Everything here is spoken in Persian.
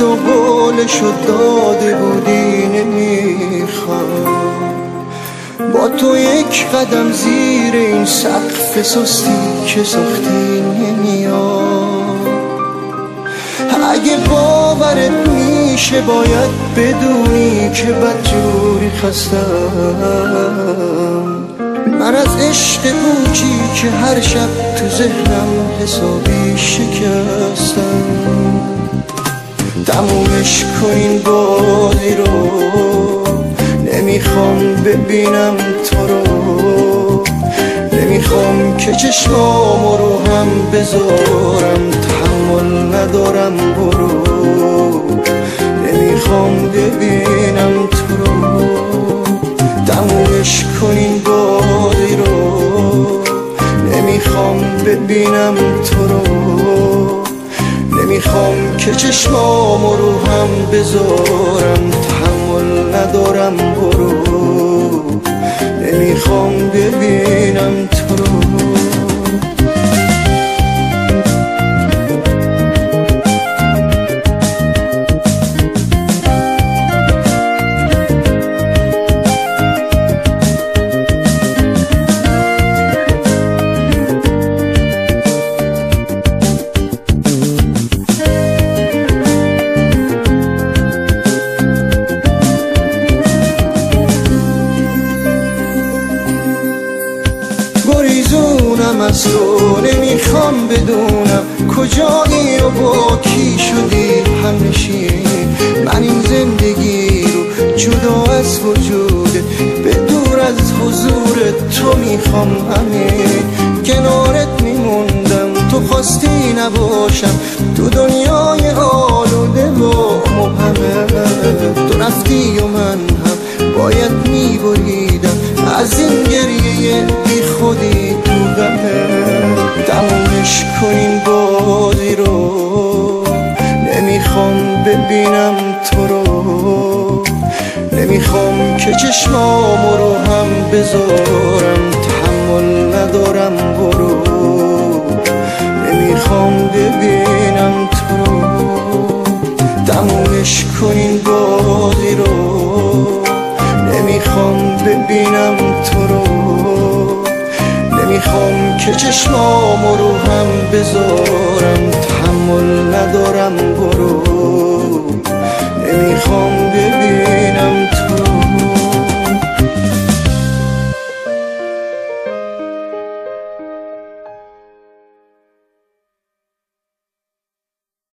و قولشو داده بودی نمیخوام با تو یک قدم زیر این سقف سستی که ساختی نمیام. اگه باورت میشه باید بدونی که بدجوری خستم. من از عشق پوچی که هر شب تو ذهنم حسابی شکستم. تمومش کنین بازی رو، نمیخوام ببینم تو رو، نمیخوام که چشمامو رو هم بذارم، تحمل ندارم برو. نمیخوام ببینم تو رو، تمومش کنین بازی رو، نمیخوام ببینم تو رو، نمیخوام که چشمامو رو هم بذارم، تحمل ندارم برو. نمیخوام ببینم تو رو. گریزونم از تو، نمیخوام بدونم کجایی و با کی شدی همنشین. من این زندگی رو جدا از وجودت، به دور از حضور تو میخوام همین. کنارت میموندم تو خواستی نباشم، تو دنیای آلوده و مبهمه. تو رفتی و من هم باید میبریدم از این گریه بی خودی تو غمه. تمومش کنین بازی رو، نمیخوام ببینم تو رو، نمیخوام که چشمامو رو هم بذارم، تحمل ندارم برو. نمیخوام ببینم تو رو، تمومش کنین بازی رو، نمیخوام ببینم تو رو، نمیخوام که چشمامو رو هم بذارم، تحمل ندارم